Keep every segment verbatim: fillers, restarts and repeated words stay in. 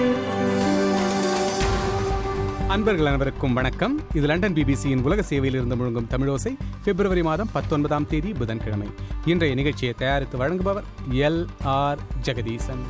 அன்பர்கள் அனைவருக்கும் வணக்கம். இது லண்டன் பிபிசியின் உலக சேவையில் இருந்து முழங்கும் தமிழோசை. பிப்ரவரி மாதம் பத்தொன்பதாம் தேதி புதன்கிழமை. இன்றைய நிகழ்ச்சியை தயாரித்து வழங்குபவர் எல் ஆர் ஜெகதீசன்.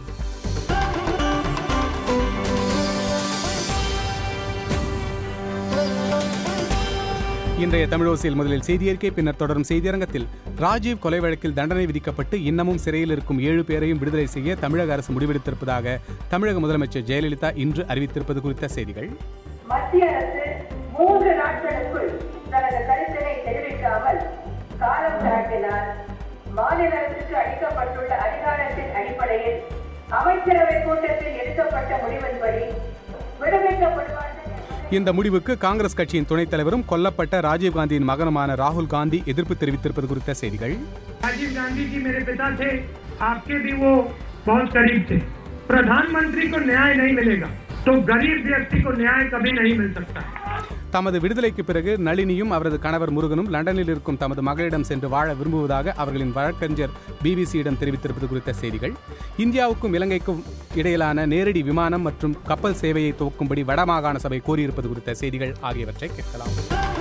இன்றைய தமிழோசையில் முதலில் செய்தியறிக்கை, பின்னர் தொடரும் செய்தியரங்கத்தில் ராஜீவ் கொலை வழக்கில் தண்டனை விதிக்கப்பட்டு இன்னமும் சிறையில் இருக்கும் ஏழு பேரையும் விடுதலை செய்ய தமிழக அரசு முடிவெடுத்திருப்பதாக தமிழக முதலமைச்சர் ஜெயலலிதா இன்று அறிவித்திருப்பது குறித்த செய்திகள். மத்திய அரசு மூன்று நாட்களுக்குள் தனது கருத்தினை தெரிவிக்காமல் காலம் தாண்டினால் மாநில அரசுக்கு அளிக்கப்பட்டுள்ள அதிகாரத்தின் அடிப்படையில் அமைச்சரவை கூட்டத்தில் எடுக்கப்பட்ட முடிவின்படி விடுவிக்கப்படுவார்கள். இந்த முடிவுக்கு காங்கிரஸ் கட்சியின் துணைத் தலைவரும் கொல்லப்பட்ட ராஜீவ்காந்தியின் மகனுமான ராகுல் காந்தி எதிர்ப்பு தெரிவித்திருப்பது குறித்த செய்திகள். राजीव गांधी जी मेरे पिता थे, आपके भी वो बहुत करीब थे. प्रधानमंत्री को न्याय नहीं मिलेगा तो गरीब व्यक्ति को न्याय कभी नहीं मिल सकता. தமது விடுதலைக்கு பிறகு நளினியும் அவரது கணவர் முருகனும் லண்டனில் இருக்கும் தமது மகளிடம் சென்று வாழ விரும்புவதாக அவர்களின் வழக்கறிஞர் பிபிசியிடம் தெரிவித்திருப்பது குறித்த செய்திகள். இந்தியாவுக்கும் இலங்கைக்கும் இடையிலான நேரடி விமானம் மற்றும் கப்பல் சேவையை துவக்கும்படி வடமாகாண சபை கோரியிருப்பது குறித்த செய்திகள் ஆகியவற்றை கேட்கலாம்.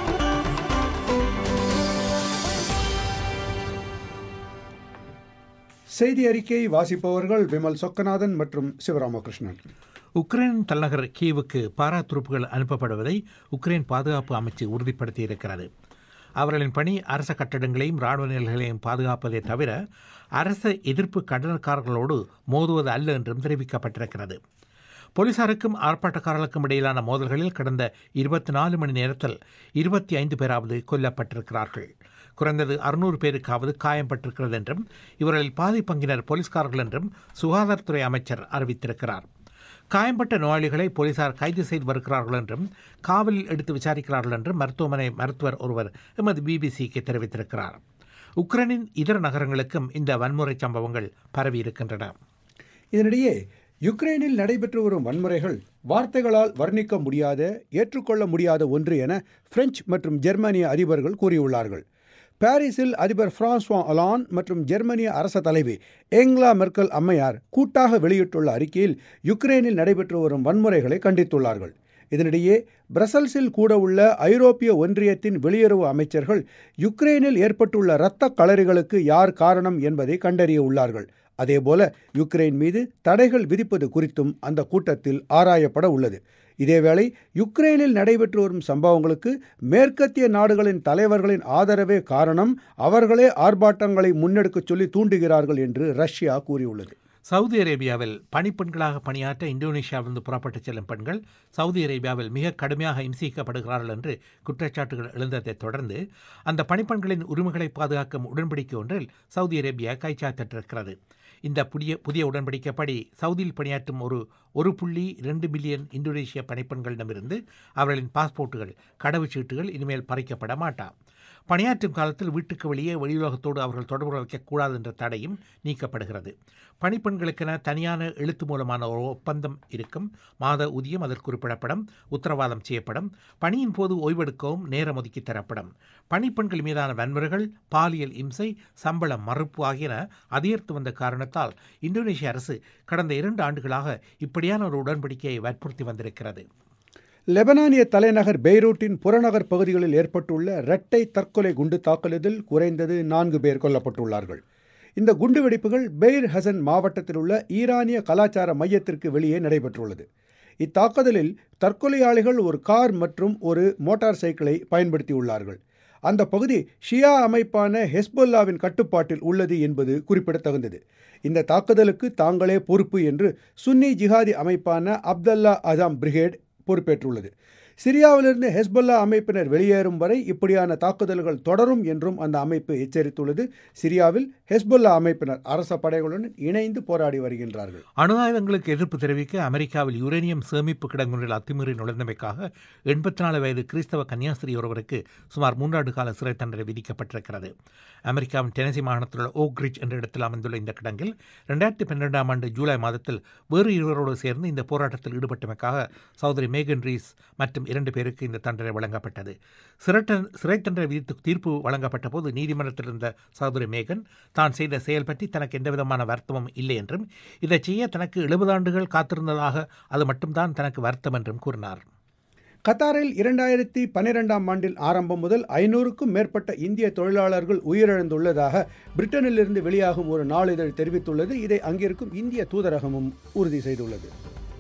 செய்தி அறிக்கையை வாசிப்பவர்கள் விமல் சொக்கநாதன் மற்றும் சிவராமகிருஷ்ணன். உக்ரைன் தலைநகர் கீவுக்கு பாரா துருப்புகள் அனுப்பப்படுவதை உக்ரைன் பாதுகாப்பு அமைச்சு உறுதிப்படுத்தியிருக்கிறது. அவர்களின் பணி அரச கட்டடங்களையும் இராணுவ நிலைகளையும் பாதுகாப்பதை தவிர அரச எதிர்ப்பு கண்டனக்காரர்களோடு மோதுவது அல்ல என்றும் தெரிவிக்கப்பட்டிருக்கிறது. போலீசாருக்கும் ஆர்ப்பாட்டக்காரர்களுக்கும் இடையிலான மோதல்களில் கடந்த இருபத்தி நாலு மணி நேரத்தில் இருபத்தி ஐந்து பேராவது கொல்லப்பட்டிருக்கிறார்கள். குறைந்தது அறுநூறு பேருக்காவது காயம்பட்டிருக்கிறது என்றும் இவர்களில் பாதி பங்கினர் போலீஸ்காரர்கள் என்றும் சுகாதாரத்துறை அமைச்சர் அறிவித்திருக்கிறார். காயம்பட்ட நோயாளிகளை போலீசார் கைது செய்து வருகிறார்கள் என்றும் காவலில் எடுத்து விசாரிக்கிறார்கள் என்றும் மருத்துவமனை மருத்துவர் ஒருவர் எமது பிபிசிக்கு தெரிவித்திருக்கிறார். உக்ரைனின் இதர நகரங்களுக்கும் இந்த வன்முறை சம்பவங்கள் பரவியிருக்கின்றன. இதனிடையே யுக்ரைனில் நடைபெற்று வரும் வன்முறைகள் வார்த்தைகளால் வர்ணிக்க முடியாத, ஏற்றுக்கொள்ள முடியாத ஒன்று என பிரெஞ்சு மற்றும் ஜெர்மனிய அதிபர்கள் கூறியுள்ளார்கள். பாரிஸில் அதிபர் பிரான்சுவா ஒலாண்ட் மற்றும் ஜெர்மனிய அரச தலைவி ஏங்கலா மெர்க்கல் அம்மையார் கூட்டாக வெளியிட்டுள்ள அறிக்கையில் யுக்ரைனில் நடைபெற்று வரும் வன்முறைகளை கண்டித்துள்ளார்கள். இதனிடையே பிரசல்ஸில் கூட உள்ள ஐரோப்பிய ஒன்றியத்தின் வெளியுறவு அமைச்சர்கள் யுக்ரைனில் ஏற்பட்டுள்ள இரத்த களறிகளுக்கு யார் காரணம் என்பதை கண்டறிய உள்ளார்கள். அதேபோல யுக்ரைன் மீது தடைகள் விதிப்பது குறித்தும் அந்த கூட்டத்தில் ஆராயப்பட உள்ளது. இதேவேளை யுக்ரைனில் நடைபெற்று வரும் சம்பவங்களுக்கு மேற்கத்திய நாடுகளின் தலைவர்களின் ஆதரவே காரணம், அவர்களே ஆர்ப்பாட்டங்களை முன்னெடுக்கச் சொல்லி தூண்டுகிறார்கள் என்று ரஷ்யா கூறியுள்ளது. சவுதி அரேபியாவில் பணிப்பெண்களாக பணியாற்ற இந்தோனேஷியாவிலிருந்து புறப்பட்டுச் செல்லும் பெண்கள் சவுதி அரேபியாவில் மிக கடுமையாக இம்சிக்கப்படுகிறார்கள் என்று குற்றச்சாட்டுகள் எழுந்ததைத் தொடர்ந்து அந்த பணிப்பெண்களின் உரிமைகளை பாதுகாக்கும் உடன்படிக்கை ஒன்றில் சவுதி அரேபியா கைச்சாத்திட்டிருக்கிறது. இந்த புதிய புதிய உடன்படிக்கைப்படி சவுதியில் பணியாற்றும் ஒரு ஒரு புள்ளி இரண்டு மில்லியன் இந்தோனேஷிய பணிப்பெண்களிடமிருந்து அவர்களின் பாஸ்போர்ட்டுகள், கடவுச்சீட்டுகள் இனிமேல் பறிக்கப்பட மாட்டார். பணியாற்றும் காலத்தில் வீட்டுக்கு வெளியே வெளியுலகத்தோடு அவர்கள் தொடர்பு வைக்கக்கூடாது என்ற தடையும் நீக்கப்படுகிறது. பணிப்பெண்களுக்கென தனியான எழுத்து மூலமான ஒரு ஒப்பந்தம் இருக்கும். மாத ஊதியம் அதற்கு குறிப்பிடப்படும், உத்தரவாதம் செய்யப்படும். பணியின் போது ஓய்வெடுக்கவும் நேரம் ஒதுக்கி தரப்படும். பணிப்பெண்கள் மீதான வன்முறைகள், பாலியல் இம்சை, சம்பள மறுப்பு ஆகியன அதிகரித்து வந்த காரணத்தால் இந்தோனேஷிய அரசு கடந்த இரண்டு ஆண்டுகளாக இப்படியான ஒரு உடன்படிக்கையை வற்புறுத்தி வந்திருக்கிறது. லெபனானிய தலைநகர் பெய்ரூட்டின் புறநகர் பகுதிகளில் ஏற்பட்டுள்ள இரட்டை தற்கொலை குண்டு தாக்குதலில் குறைந்தது நான்கு பேர் கொல்லப்பட்டுள்ளார்கள். இந்த குண்டுவெடிப்புகள் பெய்ர் ஹசன் மாவட்டத்தில் உள்ள ஈரானிய கலாச்சார மையத்திற்கு வெளியே நடைபெற்றுள்ளது. இத்தாக்குதலில் தற்கொலையாளிகள் ஒரு கார் மற்றும் ஒரு மோட்டார் சைக்கிளை பயன்படுத்தியுள்ளார்கள். அந்த பகுதி ஷியா அமைப்பான ஹெஸ்பொல்லாவின் கட்டுப்பாட்டில் உள்ளது என்பது குறிப்பிடத்தகுந்தது. இந்த தாக்குதலுக்கு தாங்களே பொறுப்பு என்று சுன்னி ஜிஹாதி அமைப்பான அப்தல்லா அசாம் பிரிகேட் பொறுப்பேற்றுள்ளது. சிரியாவிலிருந்து ஹெஸ்பொல்லா அமைப்பினர் வெளியேறும் வரை இப்படியான தாக்குதல்கள் தொடரும் என்றும் அந்த அமைப்பு எச்சரித்துள்ளது. சிரியாவில் ஹெஸ்பொல்லா அமைப்பினர் அரச படைகளுடன் இணைந்து போராடி வருகின்றார்கள். அணு ஆயுதங்களுக்கு எதிர்ப்பு தெரிவிக்க அமெரிக்காவில் யுரேனியம் சேமிப்பு கிடங்குகளில் அத்துமீறி நுழைந்தமைக்காக எண்பத்தி நாலு வயது கிறிஸ்தவ கன்னியாஸ்திரி ஒருவருக்கு சுமார் மூன்றாண்டு கால சிறை தண்டனை விதிக்கப்பட்டிருக்கிறது. அமெரிக்காவின் டெனசி மாகாணத்தில் உள்ள ஓக் ரிட்ஜ் என்ற இடத்தில் அமைந்துள்ள இந்த கிடங்கில் இரண்டாயிரத்தி பன்னிரெண்டாம் ஆண்டு ஜூலை மாதத்தில் வேறு இருவரோடு சேர்ந்து இந்த போராட்டத்தில் ஈடுபட்டமைக்காக சகோதரி மேகன் ரீஸ் மற்றும் இரண்டு பேருக்கு இந்த தண்டனை வழங்கப்பட்டது. சிறை சிறை தண்டனை விதித்து தீர்ப்பு வழங்கப்பட்ட போது நீதிமன்றத்தில் இருந்த சகோதரி மேகன் தான் செய்த செயல் பற்றி தனக்கு எந்தவிதமான வருத்தமும் இல்லை என்றும் இதை செய்ய தனக்கு எழுபது ஆண்டுகள் காத்திருந்ததாக அது மட்டும்தான் தனக்கு வருத்தம் என்றும் கூறினார். கத்தாரில் இரண்டாயிரத்தி பன்னிரெண்டாம் ஆண்டில் ஆரம்பம் முதல் ஐநூறுக்கும் மேற்பட்ட இந்திய தொழிலாளர்கள் உயிரிழந்துள்ளதாக பிரிட்டனிலிருந்து வெளியாகும் ஒரு நாளிதழ் தெரிவித்துள்ளது. இதை அங்கிருக்கும் இந்திய தூதரகமும் உறுதி செய்துள்ளது.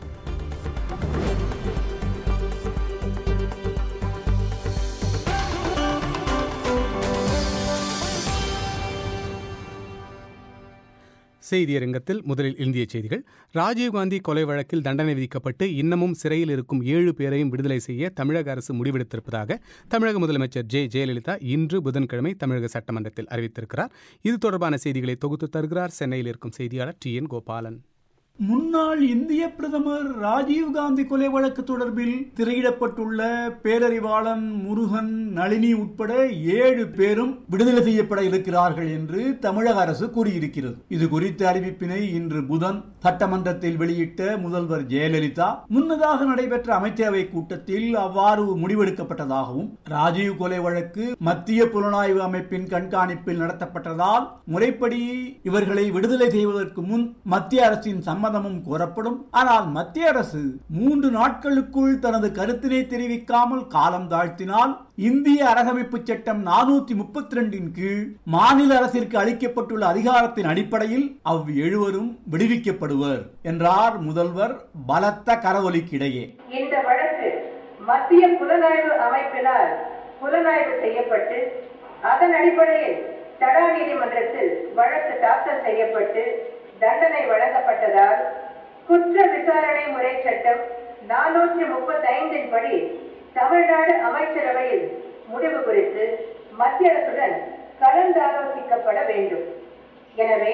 செய்தியரங்கத்தில் முதலில் இந்திய செய்திகள். ராஜீவ்காந்தி கொலை வழக்கில் தண்டனை விதிக்கப்பட்டு இன்னமும் சிறையில் இருக்கும் ஏழு பேரையும் விடுதலை செய்ய தமிழக அரசு முடிவெடுத்திருப்பதாக தமிழக முதலமைச்சர் ஜெ ஜெயலலிதா இன்று புதன்கிழமை தமிழக சட்டமன்றத்தில் அறிவித்திருக்கிறார். இது தொடர்பான செய்திகளை தொகுத்து தருகிறார் சென்னையில் இருக்கும் செய்தியாளர் டி என் கோபாலன். முன்னாள் இந்திய பிரதமர் ராஜீவ்காந்தி கொலை வழக்கு தொடர்பில் திரையிடப்பட்டுள்ள பேரறிவாளன், முருகன், நளினி உட்பட ஏழு பேரும் விடுதலை செய்யப்பட இருக்கிறார்கள் என்று தமிழக அரசு கூறியிருக்கிறது. இது குறித்த அறிவிப்பினை இன்று புதன் சட்டமன்றத்தில் வெளியிட்ட முதல்வர் ஜெயலலிதா முன்னதாக நடைபெற்ற அமைச்சரவை கூட்டத்தில் அவ்வாறு முடிவெடுக்கப்பட்டதாகவும், ராஜீவ் கொலை வழக்கு மத்திய புலனாய்வு அமைப்பின் கண்காணிப்பில் நடத்தப்பட்டதால் முறைப்படி இவர்களை விடுதலை செய்வதற்கு முன் மத்திய அரசின் சம்மதமும் கோரப்படும். ஆனால் மத்திய அரசு மூன்று நாட்களுக்குள் தனது கருத்தினை தெரிவிக்காமல் காலம் தாழ்த்தினால் இந்திய அரசமைப்பு சட்டம் நானூத்தி முப்பத்தி ரெண்டின் கீழ் மாநில அரசிற்கு அளிக்கப்பட்டுள்ள அதிகாரத்தின் அடிப்படையில் அவ் எழுவரும் விடுவிக்கப்படுவர் என்றார் முதல்வர் பலத்த கரவொலிக்கிடையே. இந்த வழக்கு மத்திய புலனாய்வு அமைப்பினால் புலனாய்வு செய்யப்பட்டு அதன் அடிப்படையில் தடா நீதிமன்றத்தில் வழக்கு தாக்கல் செய்யப்பட்டு தண்டனை வழங்கப்பட்டதால் குற்ற விசாரணை முறை சட்டம் நானூற்றி முப்பத்தி ஐந்தின் படி தமிழ்நாடு அமைச்சரவையில் முடிவு குறித்து மத்திய அரசுடன் கலந்தாலோசிக்கப்பட வேண்டும். எனவே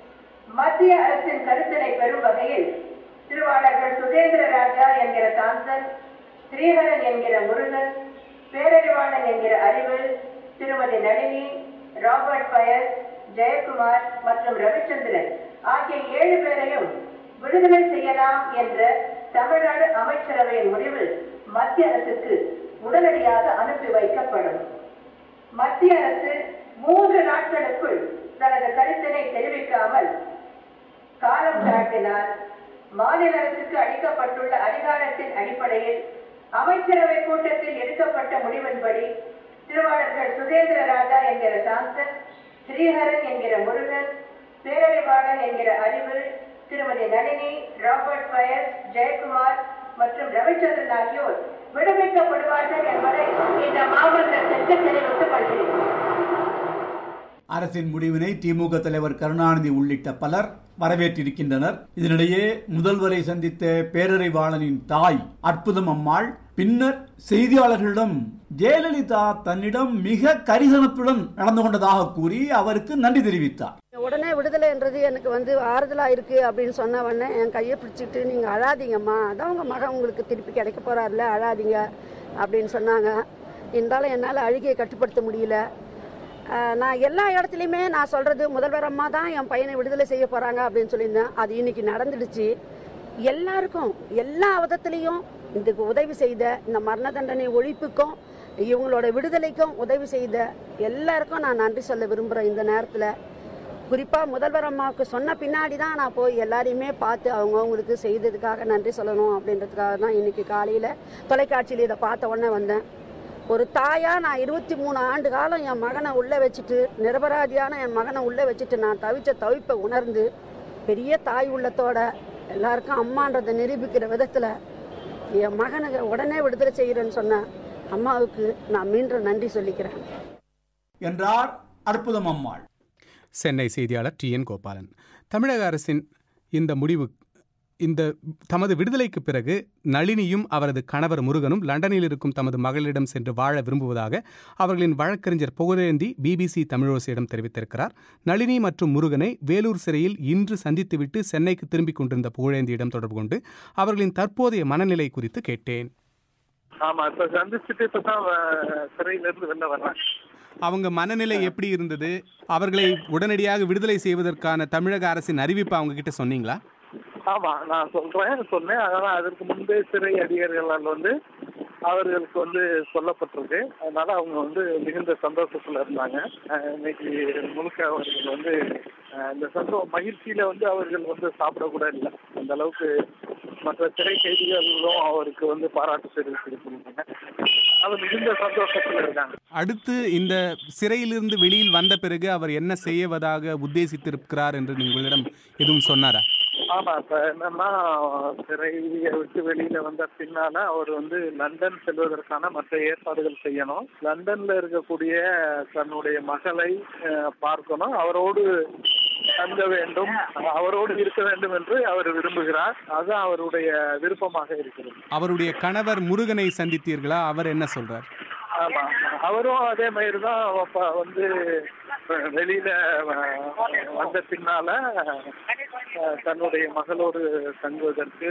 மத்திய அரசின் கருத்தினை பெறும் வகையில் திருவாளர்கள் சுதேந்திர ராஜா என்கிற சாந்தன், ஸ்ரீஹரன் என்கிற முருகன், பேரறிவாளன் என்கிற அறிவு, திருமதி நளினி, ராபர்ட் பயஸ், ஜெயக்குமார் மற்றும் ரவிச்சந்திரன் ஆகிய ஏழு பேரையும் விடுதலை செய்யலாம் என்ற தமிழ்நாடு அமைச்சரவையின் முடிவு மத்திய அரசுக்கு உடனடியாக அனுப்பி வைக்கப்படும். மத்திய அரசு மூன்று நாட்களுக்குள் தனது கருத்தினை தெரிவிக்காமல் காலம் தாழ்த்தினால் மாநில அரசுக்கு அளிக்கப்பட்டுள்ள அதிகாரத்தின் அடிப்படையில் அமைச்சரவை கூட்டத்தில் எடுக்கப்பட்ட முடிவின்படி திருவாளர்கள் சுதேந்திர ராஜா என்கிற சாந்தன், ஸ்ரீஹரன் என்கிற முருகன், பேரறிவாளன் என்கிற அறிவு, திருமதி நளினி, ராபர்ட் பயஸ், ஜெயக்குமார் மற்றும் ரவிச்சந்திரன் ஆகியோர் விடுவிக்கப்படுவார்கள் என்பதை இந்த மாவட்டத்திற்கு தெரிவித்துக் கொள்கிறேன். அரசின் முடிவினை திமுக தலைவர் கருணாநிதி உள்ளிட்ட பலர் வரவேற்றிருக்கின்றனர். இதனிடையே முதல்வரை சந்தித்த பேரறிவாளனின் தாய் அற்புதம் அம்மாள் பின்னர் செய்தியாளர்களிடம் ஜெயலலிதா தன்னிடம் மிக கரிசனத்துடன் நடந்து கொண்டதாக கூறி அவருக்கு நன்றி தெரிவித்தார். உடனே விடுதலை என்றது எனக்கு வந்து ஆறுதலா இருக்கு அப்படின்னு சொன்ன உடனே என் கையை பிடிச்சிட்டு நீங்க அழாதீங்கம்மா, அதான் உங்க மகன் உங்களுக்கு திருப்பி கிடைக்க போறாருல, அழாதீங்க அப்படின்னு சொன்னாங்க. இருந்தாலும் என்னால் அழுகையை கட்டுப்படுத்த முடியல. நான் எல்லா இடத்துலையுமே நான் சொல்றது முதல்வர் அம்மா தான் என் பையனை விடுதலை செய்ய போறாங்க அப்படின்னு சொல்லியிருந்தேன். அது இன்னைக்கு நடந்துடுச்சு. எல்லாருக்கும் எல்லா விதத்திலையும் இதுக்கு உதவி செய்த, இந்த மரண தண்டனை ஒழிப்புக்கும் இவங்களோட விடுதலைக்கும் உதவி செய்த எல்லாருக்கும் நான் நன்றி சொல்ல விரும்புகிறேன். இந்த நேரத்தில் குறிப்பாக முதல்வர் அம்மாவுக்கு சொன்ன பின்னாடி தான் நான் போய் எல்லாரையுமே பார்த்து அவங்க அவங்களுக்கு செய்ததுக்காக நன்றி சொல்லணும் அப்படின்றதுக்காக தான் இன்னைக்கு காலையில் தொலைக்காட்சியில் இதை பார்த்த உடனே வந்தேன். ஒரு தாயா நான் இருபத்தி மூணு ஆண்டு காலம் என் மகனை உள்ளே வச்சுட்டு, நிரபராதியான என் மகனை உள்ளே வச்சுட்டு நான் தவிச்ச தவிப்பை உணர்ந்து பெரிய தாய் உள்ளத்தோட எல்லாருக்கும் அம்மான்றதை நிரூபிக்கிற விதத்தில் என் மகனுக்கு உடனே விடுதலை செய்கிறேன்னு சொன்ன அம்மாவுக்கு நான் மீண்டும் நன்றி சொல்லிக்கிறேன் என்றார் அற்புதம் அம்மாள். சென்னை செய்தியாளர் டி என் கோபாலன். தமிழக அரசின் இந்த முடிவு இந்த தமது விடுதலைக்கு பிறகு நளினியும் அவரது கணவர் முருகனும் லண்டனில் இருக்கும் தமது மகளிடம் சென்று வாழ விரும்புவதாக அவர்களின் வழக்கறிஞர் புகழேந்தி பிபிசி தமிழோசையிடம் தெரிவித்திருக்கிறார். நளினி மற்றும் முருகனை வேலூர் சிறையில் இன்று சந்தித்துவிட்டு சென்னைக்கு திரும்பிக் கொண்டிருந்த புகழேந்தியிடம் தொடர்பு கொண்டு அவர்களின் தற்போதைய மனநிலை குறித்து கேட்டேன். ஆமா, இப்ப சந்திச்சுட்டு இப்பதான் சிறையிலிருந்து வெளில வர்றேன். அவங்க மனநிலை எப்படி இருந்தது? அவர்களை உடனடியாக விடுதலை செய்வதற்கான தமிழக அரசின் அறிவிப்பு அவங்க கிட்ட சொன்னீங்களா? ஆமா, நான் சொல்றேன் சொன்னேன். அதனால அதற்கு முன்பே சிறை அதிகாரிகள் வந்து அவர்களுக்கு வந்து சொல்லப்பட்டிருக்கு. அதனால அவங்க வந்து மிகுந்த சந்தோஷத்துல இருந்தாங்க. இன்னைக்கு முழுக்க அவர்கள் வந்து இந்த சந்தோஷ மகிழ்ச்சியில வந்து அவர்கள் வந்து சாப்பிடக்கூட இல்லை. அந்த அளவுக்கு மற்ற சிறை கைதிகளும் அவருக்கு வந்து பாராட்டு தெரிவித்திருக்கிறாங்க. அவர் மிகுந்த சந்தோஷத்துல இருக்காங்க. அடுத்து இந்த சிறையிலிருந்து வெளியில் வந்த பிறகு அவர் என்ன செய்வதாக உத்தேசித்திருக்கிறார் என்று உங்களிடம் எதுவும் சொன்னாரா? ஆமா, இப்ப என்னன்னா சிறையை விட்டு வெளியில வந்த பின்னால அவர் வந்து லண்டன் செல்வதற்கான மற்ற ஏற்பாடுகள் செய்யணும். லண்டன்ல இருக்கக்கூடிய தன்னுடைய மகளை பார்க்கணும், அவரோடு தங்க வேண்டும், அவரோடு இருக்க வேண்டும் என்று அவர் விரும்புகிறார். அது அவருடைய விருப்பமாக இருக்கிறது. அவருடைய கணவர் முருகனை சந்தித்தீர்களா? அவர் என்ன சொல்றார்? ஆமா, அவரும் அதே மாதிரிதான் வந்து வெளியில வந்த பின்னால தன்னுடைய மகளோடு தங்குவதற்கு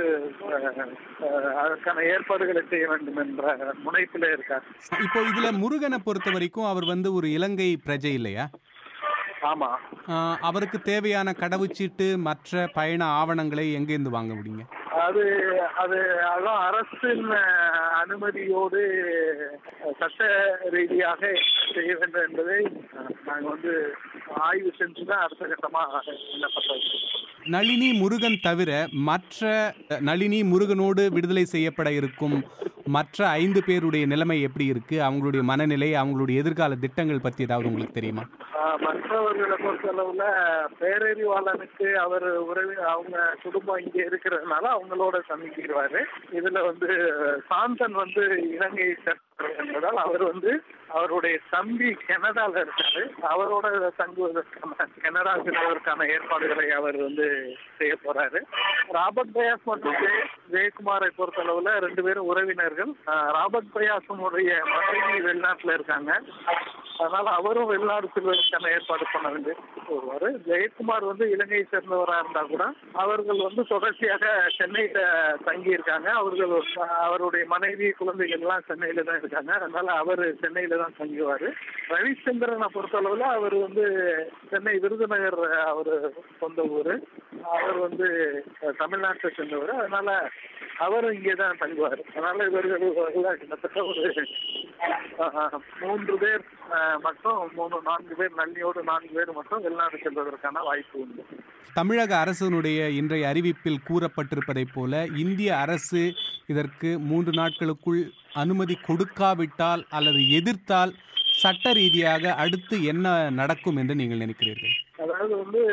அதற்கான ஏற்பாடுகளை செய்ய வேண்டும் என்ற முனைப்பில இருக்கார். இப்போ இதுல முருகனை பொறுத்த வரைக்கும் அவர் வந்து ஒரு இலங்கை பிரஜை இல்லையா? ஆமா, அவருக்கு தேவையான கடவுச்சீட்டு மற்ற பயண ஆவணங்களை எங்கேருந்து வாங்க முடியுங்க? அது அது அதான் அரசின் அனுமதியோடு சட்ட ரீதியாக செய்ய வேண்டும் என்பதை நாங்கள் வந்து ஆய்வு செஞ்சுதான் அடுத்த கட்டமாக விண்ணப்பம். நளினி முருகன் தவிர மற்ற நளினி முருகனோடு விடுதலை செய்யப்பட இருக்கும் மற்ற ஐந்து பேருடைய நிலைமை எப்படி இருக்கு? அவங்களுடைய மனநிலை, அவங்களுடைய எதிர்கால திட்டங்கள் பத்தி ஏதாவது உங்களுக்கு தெரியுமா? மற்றவர்களை பொறுத்தளவுல பேரறிவாளனுக்கு அவர் உறவு அவங்க குடும்பம் இங்க இருக்கிறதுனால அவங்களோட சந்திக்கிறாரு. இதுல வந்து சாந்தன் வந்து இலங்கை என்பதால் அவர் வந்து அவருடைய தம்பி கனடால இருக்காரு, அவரோட தங்குவதற்கான கனடா செல்வதற்கான ஏற்பாடுகளை அவர் வந்து செய்ய போறாரு. ராபர்ட் பயாஸ் மற்றும் ஜெயக்குமாரை பொறுத்தளவுல ரெண்டு பேரும் உறவினர்கள். ராபர்ட் பயாசனுடைய மனைவி வெளிநாட்டுல இருக்காங்க, அதனால அவரும் வெளிநாடு செல்வதற்கான ஏற்பாடு பண்ண வேண்டிய வருவாரு. ஜெயக்குமார் வந்து இலங்கையை சேர்ந்தவராக இருந்தா கூட அவர்கள் வந்து தொடர்ச்சியாக சென்னையில தங்கி இருக்காங்க. அவர்கள் அவருடைய மனைவி குழந்தைகள் எல்லாம் சென்னையில தான் இருக்காங்க, அதனால அவர் சென்னையில தான் தங்குவாரு. ரவிச்சந்திரனை பொறுத்தளவுல அவர் வந்து சென்னை விருதுநகர் அவரு சொந்த ஊரு, அவர் வந்து தமிழ்நாட்டை சேர்ந்தவர், அதனால அவர் இங்கேதான் தங்குவார். அதனால இவர்கள் கிட்டத்தட்ட ஒரு மூன்று பேர் மட்டும் மூணு நான்கு பேர் நன்னியோடு நான்கு பேர் மட்டும் வெளிநாடு செல்வதற்கான வாய்ப்பு உண்டு. தமிழக அரசினுடைய இன்றைய அறிவிப்பில் கூறப்பட்டிருப்பதைப் போல இந்திய அரசு இதற்கு மூன்று நாட்களுக்குள் அனுமதி கொடுக்காவிட்டால் அல்லது எதிர்த்தால் சட்ட ரீதியாக அடுத்து என்ன நடக்கும் என்று நீங்கள் நினைக்கிறீர்கள்? அதாவது வந்து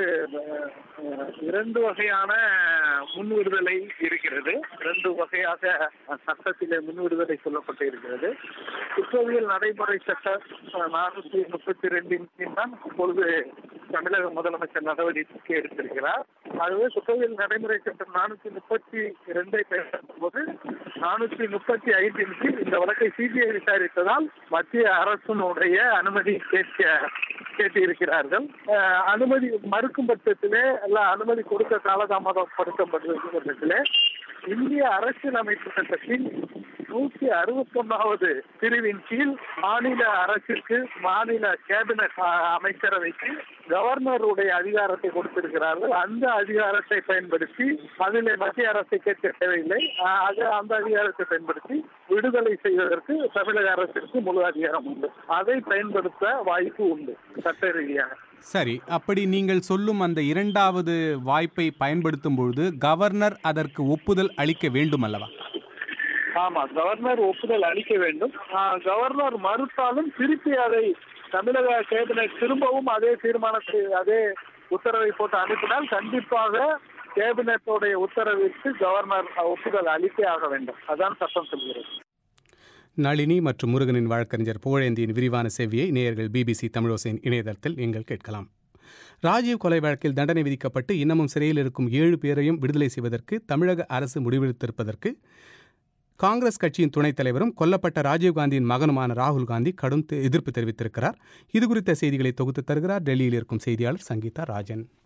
இரண்டு வகையான முன் விடுதலை இருக்கிறது. இரண்டு வகையாக சட்டத்திலே முன் விடுதலை சொல்லப்பட்டு இருக்கிறது. குற்றவியல் நடைமுறை சட்டம் நானூற்றி முப்பத்தி ரெண்டின் கீழ் தான் இப்பொழுது தமிழக முதலமைச்சர் நடவடிக்கை எடுத்திருக்கிறார். ஆகவே குற்றவியல் நடைமுறை சட்டம் நானூற்றி முப்பத்தி இரண்டை பேசும் போது நானூற்றி முப்பத்தி ஐந்தின் கீழ் இந்த வழக்கை சிபிஐ விசாரித்ததால் மத்திய அரசினுடைய அனுமதி கேட்க கேட்டிருக்கிறார்கள். அனுமதி மறுக்கும் பட்சத்திலே அல்ல அனுமதி கொடுக்க காலதாமதப்படுத்தப்பட்டிருக்கும் பட்சத்திலே இந்திய அரசியலமைப்பு சட்டத்தின் நூற்றி அறுபத்தி ஒன்னாவது பிரிவின் கீழ் மாநில அரசிற்கு மாநில கேபினட் அமைச்சரவைக்கு கவர்னருடைய அதிகாரத்தை கொடுத்திருக்கிறார்கள். அந்த அதிகாரத்தை பயன்படுத்தி அதிலே மத்திய அரசை கேட்க தேவையில்லை, அந்த அதிகாரத்தை பயன்படுத்தி விடுதலை செய்வதற்கு தமிழக அரசிற்கு முழு அதிகாரம் உண்டு. அதை பயன்படுத்த வாய்ப்பு உண்டு சட்ட ரீதியாக. சரி, அப்படி நீங்கள் சொல்லும் அந்த இரண்டாவது வாய்ப்பை பயன்படுத்தும் பொழுது கவர்னர் அதற்கு ஒப்புதல் அளிக்க வேண்டும் அல்லவா? ஆமா, கவர்னர் ஒப்புதல் அளிக்க வேண்டும். கவர்னர் மறுத்தாலும் திருப்பி அதை தமிழக கேபினட் திரும்பவும் அதே தீர்மானத்தை அதே உத்தரவை போட்டு அனுப்பினால் கண்டிப்பாக கேபினட்டோடைய உத்தரவிற்கு கவர்னர் ஒப்புதல் அளித்தே ஆக வேண்டும். அதான் சட்டம் சொல்கிறது. நளினி மற்றும் முருகனின் வழக்கறிஞர் புகழேந்தியின் விரிவான சேவையை நேயர்கள் பிபிசி தமிழோசையின் இணையதளத்தில் நீங்கள் கேட்கலாம். ராஜீவ் கொலை வழக்கில் தண்டனை விதிக்கப்பட்டு இன்னமும் சிறையில் இருக்கும் ஏழு பேரையும் விடுதலை செய்வதற்கு தமிழக அரசு முடிவெடுத்திருப்பதற்கு காங்கிரஸ் கட்சியின் துணைத் தலைவரும் கொல்லப்பட்ட ராஜீவ்காந்தியின் மகனுமான ராகுல் காந்தி கடும் எதிர்ப்பு தெரிவித்திருக்கிறார். இதுகுறித்த செய்திகளை தொகுத்து தருகிறார் டெல்லியில் இருக்கும் செய்தியாளர் சங்கீதா ராஜன்.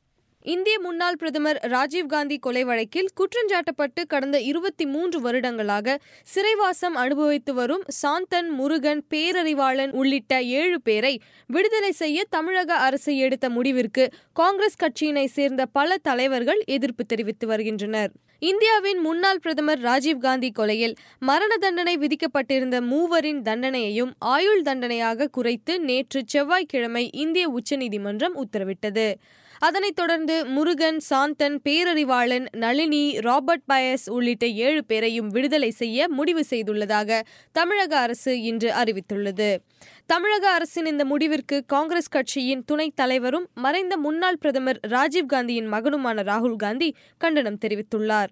இந்திய முன்னாள் பிரதமர் ராஜீவ்காந்தி கொலை வழக்கில் குற்றஞ்சாட்டப்பட்டு கடந்த இருபத்தி மூன்று வருடங்களாக சிறைவாசம் அனுபவித்து வரும் சாந்தன், முருகன், பேரறிவாளன் உள்ளிட்ட ஏழு பேரை விடுதலை செய்ய தமிழக அரசு எடுத்த முடிவிற்கு காங்கிரஸ் கட்சியினை சேர்ந்த பல தலைவர்கள் எதிர்ப்பு தெரிவித்து வருகின்றனர். இந்தியாவின் முன்னாள் பிரதமர் ராஜீவ்காந்தி கொலையில் மரண தண்டனை விதிக்கப்பட்டிருந்த மூவரின் தண்டனையையும் ஆயுள் தண்டனையாக குறைத்து நேற்று செவ்வாய்க்கிழமை இந்திய உச்சநீதிமன்றம் உத்தரவிட்டது. அதனைத் தொடர்ந்து முருகன், சாந்தன், பேரறிவாளன், நளினி, ராபர்ட் பயஸ் உள்ளிட்ட ஏழு பேரையும் விடுதலை செய்ய முடிவு செய்துள்ளதாக தமிழக அரசு இன்று அறிவித்துள்ளது. தமிழக அரசின் இந்த முடிவிற்கு காங்கிரஸ் கட்சியின் துணைத் தலைவரும் மறைந்த முன்னாள் பிரதமர் ராஜீவ்காந்தியின் மகனுமான ராகுல் காந்தி கண்டனம் தெரிவித்துள்ளார்.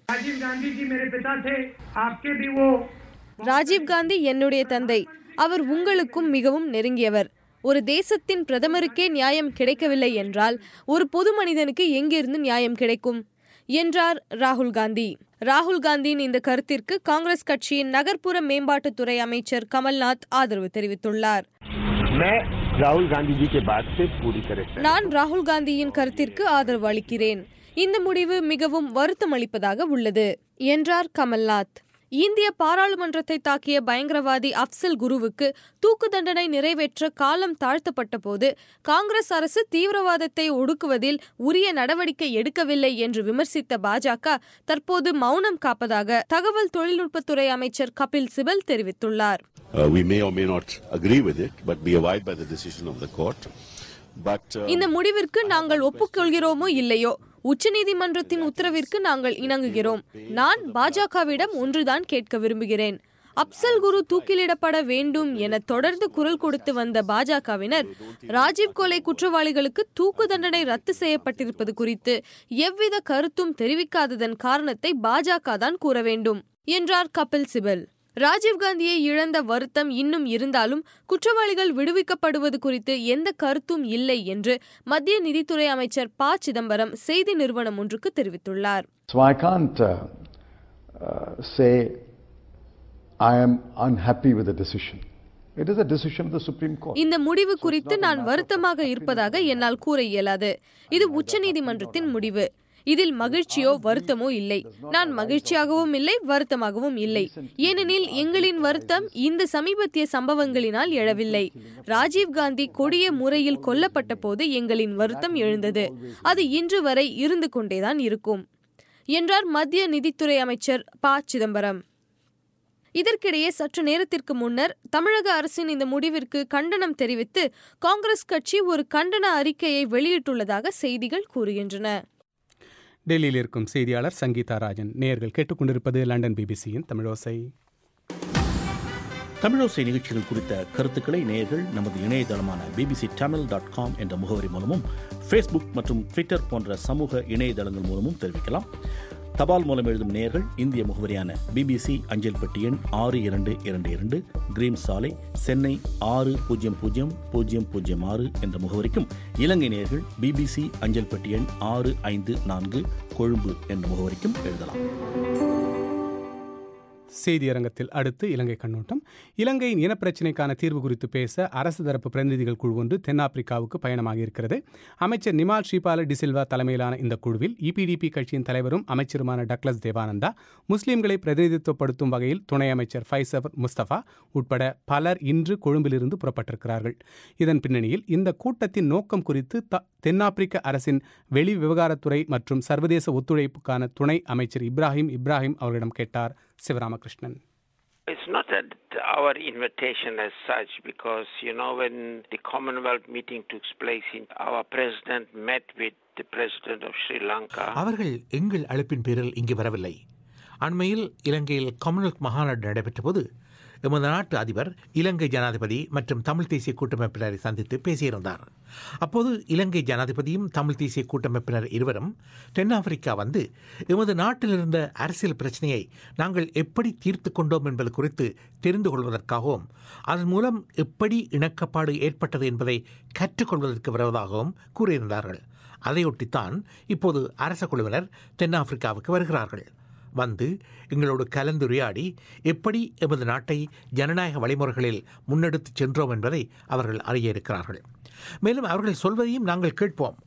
ராஜீவ்காந்தி என்னுடைய தந்தை. அவர் உங்களுக்கும் மிகவும் நெருங்கியவர். ஒரு தேசத்தின் பிரதமருக்கே நியாயம் கிடைக்கவில்லை என்றால் ஒரு பொது மனிதனுக்கு எங்கிருந்து நியாயம் கிடைக்கும் என்றார் ராகுல் காந்தி. ராகுல் காந்தியின் இந்த கருத்திற்கு காங்கிரஸ் கட்சியின் நகர்ப்புற மேம்பாட்டுத்துறை அமைச்சர் கமல்நாத் ஆதரவு தெரிவித்துள்ளார். நான் ராகுல் காந்தியின் கருத்திற்கு ஆதரவு அளிக்கிறேன். இந்த முடிவு மிகவும் வருத்தம் அளிப்பதாக உள்ளது என்றார் கமல்நாத். இந்திய பாராளுமன்றத்தை தாக்கிய பயங்கரவாதி அப்சல் குருவுக்கு தூக்கு தண்டனை நிறைவேற்ற காலம் தாழ்த்தப்பட்ட போது காங்கிரஸ் அரசு தீவிரவாதத்தை ஒடுக்குவதில் உரிய நடவடிக்கை எடுக்கவில்லை என்று விமர்சித்த பாஜக தற்போது மௌனம் காப்பதாக தகவல் தொழில்நுட்பத்துறை அமைச்சர் கபில் சிபல் தெரிவித்துள்ளார். இந்த முடிவிற்கு நாங்கள் ஒப்புக்கொள்கிறோமோ இல்லையோ, உச்சநீதிமன்றத்தின் உத்தரவிற்கு நாங்கள் இணங்குகிறோம். நான் பாஜகவிடம் ஒன்றுதான் கேட்க விரும்புகிறேன். அப்சல் குரு தூக்கிலிடப்பட வேண்டும் என தொடர்ந்து குரல் கொடுத்து வந்த பாஜகவினர் ராஜீவ் கொலை குற்றவாளிகளுக்கு தூக்கு தண்டனை ரத்து செய்யப்பட்டிருப்பது குறித்து எவ்வித கருத்தும் தெரிவிக்காததன் காரணத்தை பாஜக தான் கூற வேண்டும் என்றார் கபில் சிபல். ராஜீவ்காந்தியை இழந்த வருத்தம் இன்னும் இருந்தாலும் குற்றவாளிகள் விடுவிக்கப்படுவது குறித்து எந்த கருத்தும் இல்லை என்று மத்திய நிதித்துறை அமைச்சர் ப சிதம்பரம் செய்தி நிறுவனம் ஒன்றுக்கு தெரிவித்துள்ளார். So I can't uh, uh, say I am unhappy with the decision. It is a decision of the Supreme Court. இந்த முடிவு குறித்து நான் வருத்தமாக இருப்பதாக என்னால் கூற இயலாது. இது உச்சநீதிமன்றத்தின் முடிவு. இதில் மகிழ்ச்சியோ வருத்தமோ இல்லை. நான் மகிழ்ச்சியாகவும் இல்லை, வருத்தமாகவும் இல்லை. ஏனெனில் எங்களின் வருத்தம் இந்த சமீபத்திய சம்பவங்களினால் எழவில்லை. ராஜீவ்காந்தி கொடிய முறையில் கொல்லப்பட்ட போது எங்களின் வருத்தம் எழுந்தது. அது இன்று வரை இருந்து கொண்டேதான் இருக்கும் என்றார் மத்திய நிதித்துறை அமைச்சர் ப சிதம்பரம். இதற்கிடையே சற்று நேரத்திற்கு முன்னர் தமிழக அரசின் இந்த முடிவிற்கு கண்டனம் தெரிவித்து காங்கிரஸ் கட்சி ஒரு கண்டன அறிக்கையை வெளியிட்டுள்ளதாக செய்திகள் கூறுகின்றன. டெல்லியில் இருக்கும் செய்தியாளர் சங்கீதா ராஜன். நேயர்கள் கேட்டுக்கொண்டிருப்பது லண்டன் பிபிசியின் தமிழோசை. தமிழோசை நிகழ்ச்சிகள் குறித்த கருத்துக்களை நேயர்கள் நமது இணையதளமான பிபிசி தமிழ் டாட் காம் என்ற முகவரி மூலமும் ஃபேஸ்புக் மற்றும் ட்விட்டர் போன்ற சமூக இணையதளங்கள் மூலமும் தெரிவிக்கலாம். தபால் மூலம் எழுதும் நேயர்கள் இந்திய முகவரியான பிபிசி அஞ்சல் பெட்டி எண் ஆறு இரண்டு இரண்டு இரண்டு கிரீம் சாலை, சென்னை ஆறு பூஜ்ஜியம் பூஜ்ஜியம் பூஜ்ஜியம் பூஜ்ஜியம் ஆறு என்ற முகவரிக்கும், இலங்கை நேயர்கள் பிபிசி அஞ்சல் பெட்டி எண் ஆறு ஐந்து நான்கு கொழும்பு என்ற முகவரிக்கும் எழுதலாம். செய்தியரங்கத்தில் அடுத்து இலங்கை கண்ணோட்டம். இலங்கையின் இனப்பிரச்சினைக்கான தீர்வு குறித்து பேச அரசு தரப்பு பிரதிநிதிகள் குழு ஒன்று தென்னாப்பிரிக்காவுக்கு பயணமாக இருக்கிறது. அமைச்சர் நிமால் ஸ்ரீபால டிசில்வா தலைமையிலான இந்த குழுவில் இபிடிபி கட்சியின் தலைவரும் அமைச்சருமான டக்ளஸ் தேவானந்தா, முஸ்லீம்களை பிரதிநிதித்துவப்படுத்தும் வகையில் துணை அமைச்சர் ஃபைசர் முஸ்தபா உட்பட பலர் இன்று கொழும்பிலிருந்து புறப்பட்டிருக்கிறார்கள். இதன் பின்னணியில் இந்த கூட்டத்தின் நோக்கம் குறித்து த தென்னாப்பிரிக்க அரசின் வெளி விவகாரத்துறை மற்றும் சர்வதேச ஒத்துழைப்புக்கான துணை அமைச்சர் இப்ராஹிம் இப்ராஹிம் அவர்களிடம் கேட்டார் Sivaramakrishnan. It's not that our invitation as such, because, you know, when the Commonwealth meeting took place, in, our president met with the president of Sri Lanka. அவர்கள் எங்கள் அழைப்பின் பேரில் இங்கு வரவில்லை. அண்மையில் இலங்கையில் காமன்வெல்த் மாநாடு நடைபெற்ற போது எமது நாட்டு அதிபர் இலங்கை ஜனாதிபதி மற்றும் தமிழ் தேசிய கூட்டமைப்பினரை சந்தித்து பேசியிருந்தார். அப்போது இலங்கை ஜனாதிபதியும் தமிழ் தேசிய கூட்டமைப்பினர் இருவரும் தென்னாப்பிரிக்கா வந்து எமது நாட்டில் இருந்த அரசியல் பிரச்சனையை நாங்கள் எப்படி தீர்த்து கொண்டோம் என்பது குறித்து தெரிந்து கொள்வதற்காகவும் அதன் மூலம் எப்படி இணக்கப்பாடு ஏற்பட்டது என்பதை கற்றுக்கொள்வதற்கு வருவதாகவும் கூறியிருந்தார்கள். அதையொட்டித்தான் இப்போது அரச குழுவினர் தென்னாப்பிரிக்காவுக்கு வருகிறார்கள். வந்து எங்களோடு கலந்துரையாடி எப்படி எமது நாட்டை ஜனநாயக வழிமுறைகளில் முன்னெடுத்து சென்றோம் என்பதை அவர்கள் அறிய இருக்கிறார்கள். மேலும் அவர்கள் சொல்வதையும் நாங்கள் கேட்போம்.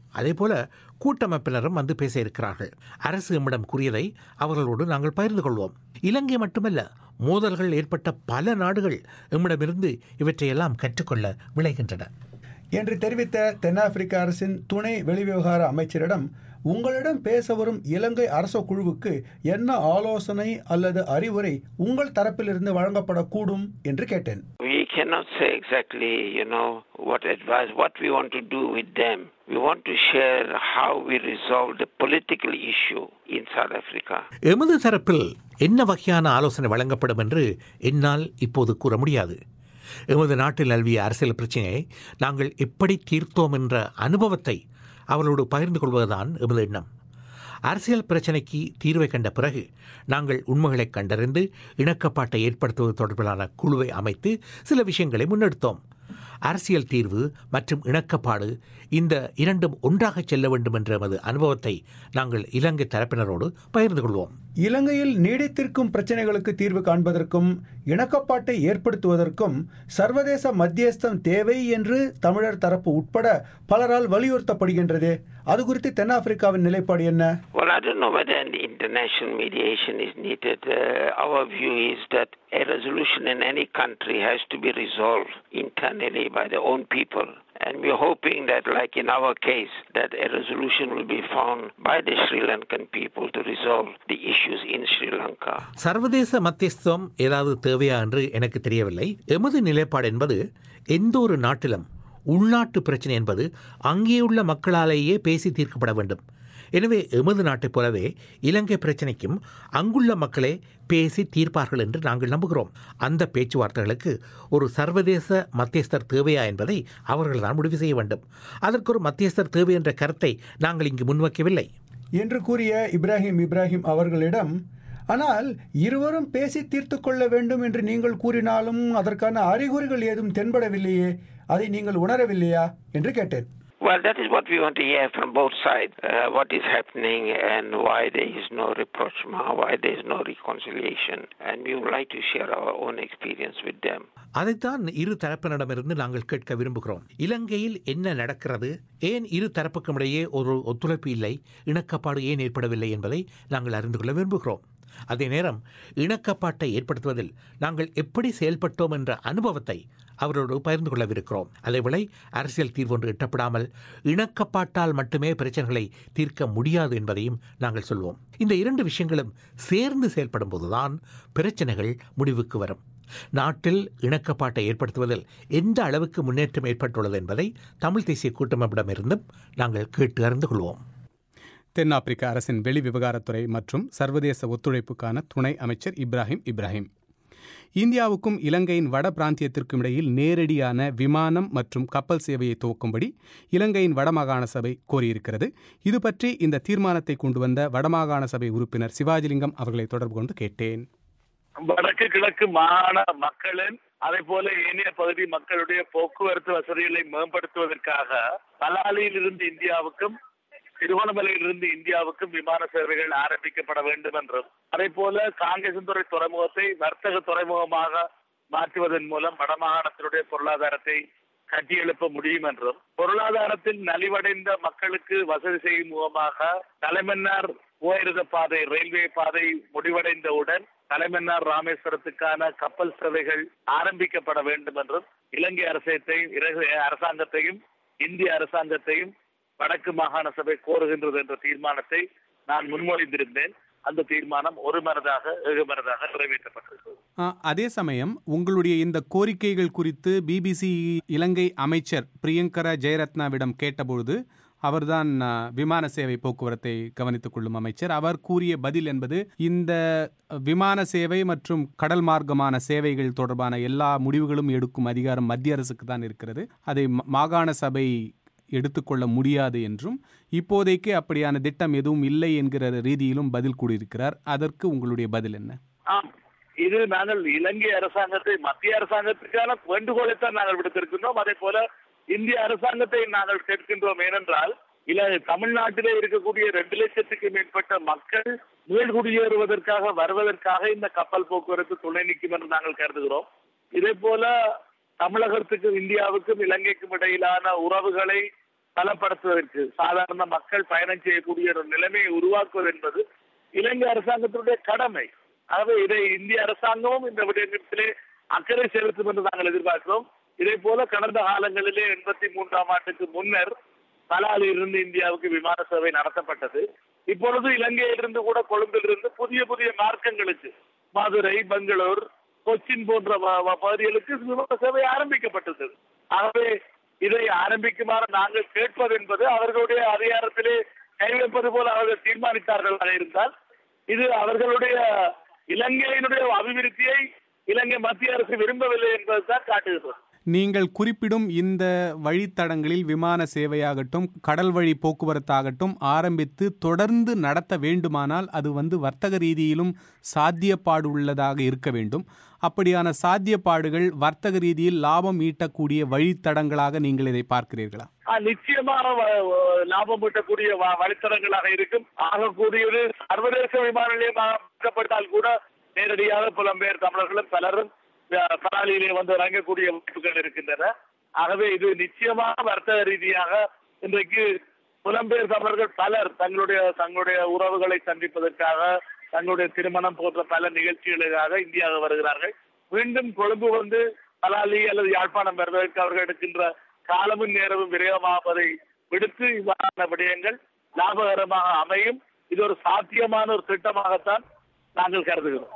அதேபோல கூட்டமைப்பினரும் வந்து பேச இருக்கிறார்கள். அரசு எம்மிடம் கூறியதை அவர்களோடு நாங்கள் பகிர்ந்து கொள்வோம். இலங்கை மட்டுமல்ல, மோதல்கள் ஏற்பட்ட பல நாடுகள் எம்மிடமிருந்து இவற்றையெல்லாம் கற்றுக்கொள்ள விளைகின்றன என்று தெரிவித்த தென்னாப்பிரிக்க அரசின் துணை வெளிவிவகார அமைச்சரிடம் உங்களிடம் பேச வரும் இலங்கை அரச குழுவுக்கு என்ன ஆலோசனை அல்லது அறிவுரை உங்கள் தரப்பிலிருந்து வழங்கப்படக்கூடும் என்று கேட்டேன். We cannot say exactly, you know, what advice, what we want to do with them. We want to share how we resolve the political issue in South Africa. எமது தரப்பில் என்ன வகையான ஆலோசனை வழங்கப்படும் என்று என்னால் இப்போது கூற முடியாது. எமது நாட்டில் நிலவிய அரசியல் பிரச்சனையை நாங்கள் எப்படி தீர்த்தோம் என்ற அனுபவத்தை அவர்களோடு பகிர்ந்து கொள்வதுதான் எமது எண்ணம். அரசியல் பிரச்சினைக்கு தீர்வை கண்ட பிறகு நாங்கள் உண்மைகளை கண்டறிந்து இணக்கப்பாட்டை ஏற்படுத்துவது தொடர்பிலான குழுவை அமைத்து சில விஷயங்களை முன்னெடுத்தோம். அரசியல் தீர்வு மற்றும் இணக்கப்பாடு இந்த இரண்டும் ஒன்றாக செல்ல வேண்டும் என்ற எமது அனுபவத்தை நாங்கள் இலங்கை தரப்பினரோடு பகிர்ந்து கொள்வோம். இலங்கையில் நீடித்திருக்கும் பிரச்சனைகளுக்கு தீர்வு காண்பதற்கும் இணக்கப்பாட்டை ஏற்படுத்துவதற்கும் சர்வதேச மத்தியஸ்தம் தேவை என்று தமிழர் தரப்பு உட்பட பலரால் வலியுறுத்தப்படுகின்றது. அது குறித்து தென்னாப்பிரிக்காவின் நிலைப்பாடு என்ன? Well, I don't know whether an international mediation is needed. Uh, our view is that a resolution in any country has to be resolved internally by their own people. And we're hoping that, like in our case, that a resolution will be found by the Sri Lankan people to resolve the issues in Sri Lanka. சர்வதேச மத்தியஸ்தம் ஏதாவது தேவையா என்று எனக்கு தெரியவில்லை. எமது நிலைப்பாடு என்பது எந்த ஒரு நாட்டிலும் உள்நாட்டு பிரச்சனை என்பது அங்கேயுள்ள மக்களாலேயே பேசி தீர்க்கப்பட வேண்டும். எனவே எமது நாட்டைப் போலவே இலங்கை பிரச்சனைக்கும் அங்குள்ள மக்களே பேசி தீர்ப்பார்கள் என்று நாங்கள் நம்புகிறோம். அந்த பேச்சுவார்த்தைகளுக்கு ஒரு சர்வதேச மத்தியஸ்தர் தேவையா என்பதை அவர்கள் தான் முடிவு செய்ய வேண்டும். அதற்கு ஒரு மத்தியஸ்தர் தேவை என்ற கருத்தை நாங்கள் இங்கு முன்வைக்கவில்லை என்று கூறிய இப்ராஹிம் இப்ராஹிம் அவர்களிடம், ஆனால் இருவரும் பேசி தீர்த்து கொள்ள வேண்டும் என்று நீங்கள் கூறினாலும் அதற்கான அறிகுறிகள் ஏதும் தென்படவில்லையே, அதை நீங்கள் உணரவில்லையா என்று கேட்டேன். Well, that is what we want to hear from both sides. Uh, what is happening and why there is no rapprochement, why there is no reconciliation. And we would like to share our own experience with them. அதைத்தான் இரு தரப்பினரிடமிருந்து நாங்கள் கேட்க விரும்புகிறோம். இலங்கையில் என்ன நடக்கிறது, ஏன் இரு தரப்புக்கும் இடையே ஒரு ஒத்துழைப்பு இல்லை, இணக்கப்பாடு ஏன் ஏற்படவில்லை என்பதை நாங்கள் அறிந்து கொள்ள விரும்புகிறோம். அதே நேரம் இணக்கப்பாட்டை ஏற்படுத்துவதில் நாங்கள் எப்படி செயல்பட்டோம் என்ற அனுபவத்தை அவரோடு பகிர்ந்து கொள்ளவிருக்கிறோம். அதேவேளை அரசியல் தீர்வு ஒன்று எட்டப்படாமல் இணக்கப்பாட்டால் மட்டுமே பிரச்சனைகளை தீர்க்க முடியாது என்பதையும் நாங்கள் சொல்வோம். இந்த இரண்டு விஷயங்களும் சேர்ந்து செயல்படும் போதுதான் பிரச்சனைகள் முடிவுக்கு வரும். நாட்டில் இணக்கப்பாட்டை ஏற்படுத்துவதில் எந்த அளவுக்கு முன்னேற்றம் ஏற்பட்டுள்ளது என்பதை தமிழ் தேசிய கூட்டமைப்பிடமிருந்தும் நாங்கள் கேட்டு அறிந்து கொள்வோம். தென்னாப்பிரிக்க அரசின் வெளி விவகாரத்துறை மற்றும் சர்வதேச ஒத்துழைப்புக்கான துணை அமைச்சர் இப்ராஹிம் இப்ராஹிம். இந்தியாவுக்கும் இலங்கையின் வட பிராந்தியத்திற்கும் இடையில் நேரடியான விமானம் மற்றும் கப்பல் சேவையை துவக்கும்படி இலங்கையின் வடமாகாண சபை கோரியிருக்கிறது. இது பற்றி இந்த தீர்மானத்தை கொண்டு வந்த வடமாகாண சபை உறுப்பினர் சிவாஜிலிங்கம் அவர்களை தொடர்பு கொண்டு கேட்டேன். வடக்கு கிழக்கு மாகாண மக்களின் அதே போல ஏனைய பகுதி மக்களுடைய போக்குவரத்து வசதிகளை மேம்படுத்துவதற்காக பலாலியில் இருந்து இந்தியாவுக்கும் திருவண்ணாமலையிலிருந்து இந்தியாவுக்கும் விமான சேவைகள் ஆரம்பிக்கப்பட வேண்டும் என்றும், அதே போல காங்கேசன்துறை துறைமுகத்தை வர்த்தக துறைமுகமாக மாற்றுவதன் மூலம் வடமாகாணத்தினுடைய பொருளாதாரத்தை கட்டியெழுப்ப முடியும் என்றும், பொருளாதாரத்தில் நலிவடைந்த மக்களுக்கு வசதி செய்யும் முகமாக தலைமன்னார் போயிருந்த பாதை ரயில்வே பாதை முடிவடைந்தவுடன் தலைமன்னார் ராமேஸ்வரத்துக்கான கப்பல் சேவைகள் ஆரம்பிக்கப்பட வேண்டும் என்றும் இலங்கை அரசத்தையும் அரசாங்கத்தையும் இந்திய அரசாங்கத்தையும் வடக்கு மாகாண சபை கோருகின்றது என்ற தீர்மானத்தை நான் முன்மொழிந்திருந்தேன். அந்த தீர்மானம் ஒரு மனதாக ஏகமனதாக நிறைவேற்றப்பட்டது. அதே சமயம் உங்களுடைய இந்த கோரிக்கைகள் குறித்து பிபிசி இலங்கை அமைச்சர் பிரியங்கர ஜெயரத்னாவிடம் கேட்டபொழுது, அவர்தான் விமான சேவை போக்குவரத்தை கவனித்துக் கொள்ளும் அமைச்சர், அவர் கூறிய பதில் என்பது இந்த விமான சேவை மற்றும் கடல் மார்க்கமான சேவைகள் தொடர்பான எல்லா முடிவுகளும் எடுக்கும் அதிகாரம் மத்திய அரசுக்கு தான் இருக்கிறது, அதை மாகாண சபை எடுத்துக்கொள்ள முடியாது என்றும், இப்போதைக்கு அப்படியான திட்டம் எதுவும் இல்லை என்கிற ரீதியிலும் பதில் கூறியிருக்கிறார். அதற்கு உங்களுடைய பதில் என்ன? இது நாங்கள் இலங்கை அரசாங்கத்தை மத்திய அரசாங்கத்துக்கான வேண்டுகோளைத்தான் நாங்கள் விடுத்திருக்கின்றோம். அதே போல இந்திய அரசாங்கத்தை நாங்கள் கேட்கின்றோம். ஏனென்றால் இல தமிழ்நாட்டிலே இருக்கக்கூடிய ரெண்டு லட்சத்துக்கு மேற்பட்ட மக்கள் மீள்குடியேறுவதற்காக வருவதற்காக இந்த கப்பல் போக்குவரத்து துணை நிற்கும் என்று நாங்கள் கருதுகிறோம். இதே போல தமிழகத்துக்கும் இந்தியாவுக்கும் இலங்கைக்கும் இடையிலான உறவுகளை பலப்படுத்துவதற்கு, சாதாரண மக்கள் பயணம் செய்யக்கூடிய ஒரு நிலைமையை உருவாக்குவது என்பது இலங்கை அரசாங்கத்தினுடைய கடமை. ஆகவே இதை இந்திய அரசாங்கமும் இந்த விடயத்திலே அக்கறை செலுத்தும் என்று நாங்கள் எதிர்பார்க்கிறோம். இதே போல கடந்த காலங்களிலே எண்பத்தி மூன்றாம் ஆண்டுக்கு முன்னர் பலாலியிலிருந்து இந்தியாவுக்கு விமான சேவை நடத்தப்பட்டது. இப்பொழுது இலங்கையிலிருந்து கூட கொழும்பிலிருந்து புதிய புதிய மார்க்கங்களுக்கு மதுரை, பெங்களூர், கொச்சின் போன்ற பகுதிகளுக்கு விமான சேவை ஆரம்பிக்கப்பட்டது. ஆகவே இதை ஆரம்பிக்குமாறு நாங்கள் கேட்பது என்பது அவர்களுடைய அதிகாரத்திலே கை வைப்பது போல அவர்கள் தீர்மானித்தார்களாக இருந்தால் இது அவர்களுடைய இலங்கையினுடைய அபிவிருத்தியை இலங்கை மத்திய அரசு விரும்பவில்லை என்பதுதான் காட்டுகிறது. நீங்கள் குறிப்பிடும் இந்த வழித்தடங்களில் விமான சேவையாகட்டும், கடல் வழி போக்குவரத்தாகட்டும் ஆரம்பித்து தொடர்ந்து நடத்த வேண்டுமானால் அது வந்து வர்த்தக ரீதியிலும் சாத்தியப்பாடு உள்ளதாக இருக்க வேண்டும். அப்படியான சாத்தியப்பாடுகள் வர்த்தக ரீதியில் லாபம் ஈட்டக்கூடிய வழித்தடங்களாக நீங்கள் இதை பார்க்கிறீர்களா? நிச்சயமாக லாபம் ஈட்டக்கூடிய வழித்தடங்களாக இருக்கும். ஆகக்கூடியது சர்வதேச விமான நிலையமாக்கப்பட்டால் கூட நேரடியாக புலம்பெயர் தமிழர்களும் பலரும் பலாலியிலே வந்து இறங்கக்கூடிய வாய்ப்புகள் இருக்கின்றன. ஆகவே இது நிச்சயமாக வர்த்தக ரீதியாக இன்றைக்கு புலம்பெயர் தமிழர்கள் பலர் தங்களுடைய தங்களுடைய உறவுகளை சந்திப்பதற்காக, தங்களுடைய திருமணம் போன்ற பல நிகழ்ச்சிகளுக்காக இந்தியாவுக்கு வருகிறார்கள். மீண்டும் கொழும்பு வந்து பலாலி அல்லது யாழ்ப்பாணம் வருவதற்கு அவர்கள் எடுக்கின்ற காலமும் நேரமும் விரயமாவதை விடுத்து இவ்வாறான விடயங்கள் லாபகரமாக அமையும். இது ஒரு சாத்தியமான ஒரு திட்டமாகத்தான் நாங்கள் கருதுகிறோம்.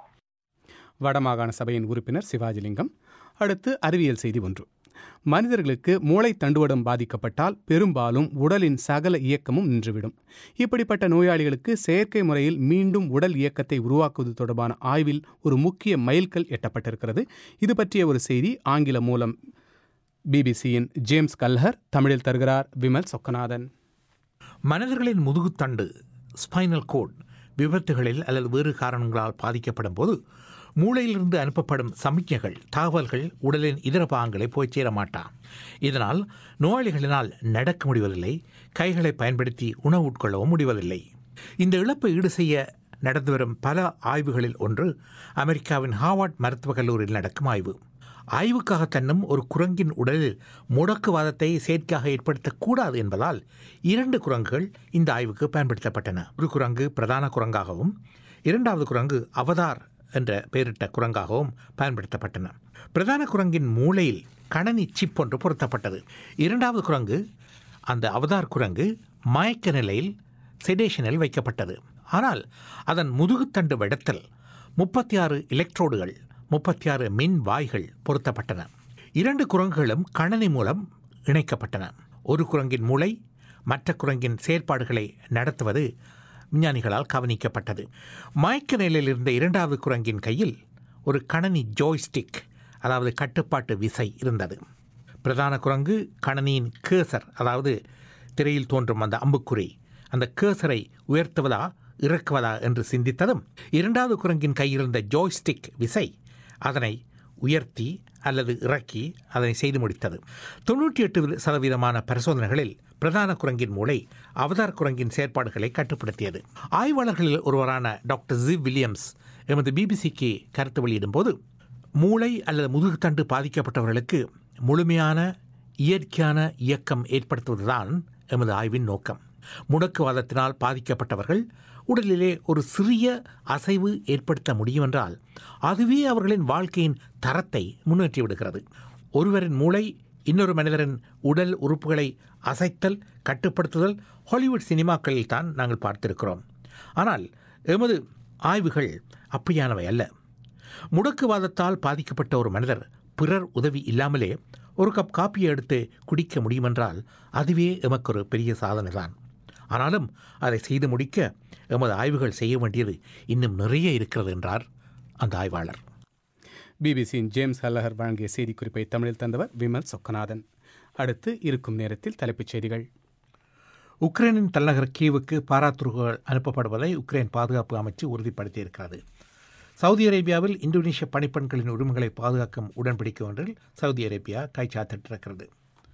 வடமாகாண சபையின் உறுப்பினர் சிவாஜிலிங்கம். அடுத்து அறிவியல் செய்தி ஒன்று. மனிதர்களுக்கு மூளை தண்டுவடம் பாதிக்கப்பட்டால் பெரும்பாலும் உடலின் சகல இயக்கமும் நின்றுவிடும். இப்படிப்பட்ட நோயாளிகளுக்கு செயற்கை முறையில் மீண்டும் உடல் இயக்கத்தை உருவாக்குவது தொடர்பான ஆய்வில் ஒரு முக்கிய மைல்கல் எட்டப்பட்டிருக்கிறது. இது பற்றிய ஒரு செய்தி ஆங்கில மூலம் பிபிசியின் ஜேம்ஸ் கல்ஹர், தமிழில் தருகிறார் விமல் சொக்கநாதன். மனிதர்களின் முதுகுத்தண்டு ஸ்பைனல் கோட் விபத்துகளில் அல்லது வேறு காரணங்களால் பாதிக்கப்படும் போது மூளையிலிருந்து அனுப்பப்படும் சமிக்ஞைகள், தகவல்கள் உடலின் இதர பாகங்களை போய் சேர மாட்டான். இதனால் நோயாளிகளினால் நடக்க முடிவதில்லை, கைகளை பயன்படுத்தி உணவு உட்கொள்ளவும் முடிவதில்லை. இந்த இழப்பை ஈடு செய்ய நடந்து வரும் பல ஆய்வுகளில் ஒன்று அமெரிக்காவின் ஹார்வர்ட் மருத்துவக் கல்லூரியில் நடக்கும் ஆய்வு. ஆய்வுக்காக தன்னும் ஒரு குரங்கின் உடலில் முடக்குவாதத்தை செயற்கையாக ஏற்படுத்தக்கூடாது என்பதால் இரண்டு குரங்குகள் இந்த ஆய்வுக்கு பயன்படுத்தப்பட்டன. ஒரு குரங்கு பிரதான குரங்காகவும் இரண்டாவது குரங்கு அவதார் என்ற பெயரிட்ட குரங்காகவும் பயன்படுத்தப்பட்டன. பிரதான குரங்கின் மூளையில் கணனி சிப் ஒன்று பொருத்தப்பட்டது. இரண்டாவது குரங்கு, அந்த அவதார் குரங்கு, மயக்க நிலையில் செடேஷனில் வைக்கப்பட்டது. ஆனால் அதன் முதுகுத்தண்டு வெடத்தில் முப்பத்தி ஆறு எலக்ட்ரோடுகள், முப்பத்தி ஆறு மின் வாய்கள் பொருத்தப்பட்டன. இரண்டு குரங்குகளும் கணனி மூலம் இணைக்கப்பட்டன. ஒரு குரங்கின் மூளை மற்ற குரங்கின் செயற்பாடுகளை நடத்துவது விஞ்ஞானிகளால் கவனிக்கப்பட்டது. மயக்க நிலையில் இருந்த இரண்டாவது குரங்கின் கையில் ஒரு கணனி ஜோய்ஸ்டிக், அதாவது கட்டுப்பாட்டு விசை இருந்தது. பிரதான குரங்கு கணனியின் கேசர், அதாவது திரையில் தோன்றும் அந்த அம்புக்குறி, அந்த கேசரை உயர்த்துவதா இறக்குவதா என்று சிந்தித்ததும் இரண்டாவது குரங்கின் கையில் இருந்த ஜோய்ஸ்டிக் விசை அதனை உயர்த்தி அல்லது இறக்கி அதனை செய்து முடித்தது. தொன்னூற்றி எட்டு சதவீதமான பரிசோதனைகளில் பிரதான குரங்கின் மூளை அவதார் குரங்கின் செயற்பாடுகளை கட்டுப்படுத்தியது. ஆய்வாளர்களில் ஒருவரான டாக்டர் ஜிவ் வில்லியம்ஸ் எமது பிபிசிக்கு கருத்து வெளியிடும் போது, மூளை அல்லது முதுகுத்தண்டு பாதிக்கப்பட்டவர்களுக்கு முழுமையான இயற்கையான இயக்கம் ஏற்படுத்துவதுதான் எமது ஆய்வின் நோக்கம். முடக்குவாதத்தினால் பாதிக்கப்பட்டவர்கள் உடலிலே ஒரு சிறிய அசைவு ஏற்படுத்த முடியும் என்றால் அதுவே அவர்களின் வாழ்க்கையின் தரத்தை முன்னேற்றி விடுகிறது. ஒருவரின் மூளை இன்னொரு மனிதரின் உடல் உறுப்புகளை அசைத்தல், கட்டுப்படுத்துதல் ஹாலிவுட் சினிமாக்களில் தான் நாங்கள் பார்த்திருக்கிறோம். ஆனால் எமது ஆய்வுகள் அப்படியானவை அல்ல. முடக்குவாதத்தால் பாதிக்கப்பட்ட ஒரு மனிதர் பிறர் உதவி இல்லாமலே ஒரு கப் காப்பியை எடுத்து குடிக்க முடியுமென்றால் அதுவே எமக்கு ஒரு பெரிய சாதனை தான். ஆனாலும் அதை செய்து முடிக்க எமது ஆய்வுகள் செய்ய வேண்டியது இன்னும் நிறைய இருக்கிறது என்றார் அந்த ஆய்வாளர். பிபிசியின் ஜேம்ஸ் ஹல்லஹர் வழங்கிய செய்திக்குறிப்பை தமிழில் தந்தவர் விமல் சொக்கநாதன். அடுத்து இருக்கும் நேரத்தில் தலைப்புச் செய்திகள். உக்ரைனின் தலைநகர் கீவுக்கு பாராத்துருகள் அனுப்பப்படுவதை உக்ரைன் பாதுகாப்பு அமைச்சு உறுதிப்படுத்தியிருக்கிறது. சவுதி அரேபியாவில் இந்தோனேஷிய பணிப்பெண்களின் உரிமைகளை பாதுகாக்கும் உடன்படிக்கை ஒன்றில் சவுதி அரேபியா கைச்சாத்திட்டிருக்கிறது.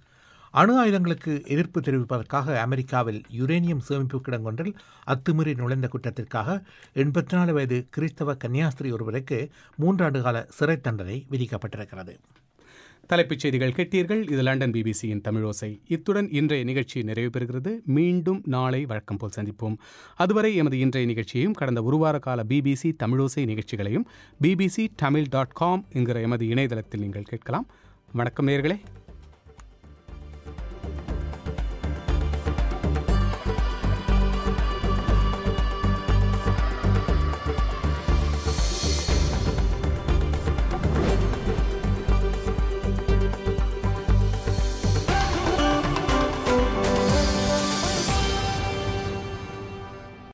அணு ஆயுதங்களுக்கு எதிர்ப்பு தெரிவிப்பதற்காக அமெரிக்காவில் யுரேனியம் சேமிப்பு கிடங்கொன்றில் அத்துமீறி நுழைந்த குற்றத்திற்காக எண்பத்தி நாலு வயது கிறிஸ்தவ கன்னியாஸ்திரி ஒருவருக்கு மூன்றாண்டு கால சிறை தண்டனை விதிக்கப்பட்டிருக்கிறது. தலைப்புச் செய்திகள் கேட்டீர்கள். இது லண்டன் பிபிசியின் தமிழோசை. இத்துடன் இன்றைய நிகழ்ச்சி நிறைவு பெறுகிறது. மீண்டும் நாளை வழக்கம் போல் சந்திப்போம். அதுவரை எமது இன்றைய நிகழ்ச்சியையும் கடந்த ஒரு வார கால பிபிசி தமிழோசை நிகழ்ச்சிகளையும் பிபிசி தமிழ் டாட் காம் என்கிற எமது இணையதளத்தில் நீங்கள் கேட்கலாம். வணக்கம் நேயர்களே.